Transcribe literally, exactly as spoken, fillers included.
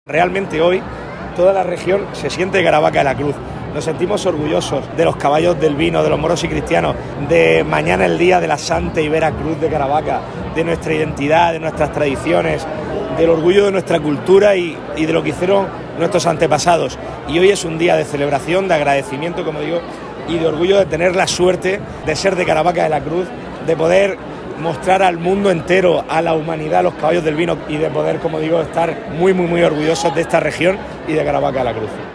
Realmente hoy toda la región se siente Caravaca de la Cruz. Nos sentimos orgullosos de los caballos del vino, de los moros y cristianos, de mañana el día de la Santa Ibera Cruz de Caravaca, de nuestra identidad, de nuestras tradiciones, del orgullo de nuestra cultura y, y de lo que hicieron nuestros antepasados. Y hoy es un día de celebración, de agradecimiento, como digo, y de orgullo de tener la suerte de ser de Caravaca de la Cruz, de poder mostrar al mundo entero, a la humanidad, los caballos del vino y de poder, como digo, estar muy, muy, muy orgullosos de esta región y de Caravaca de la Cruz.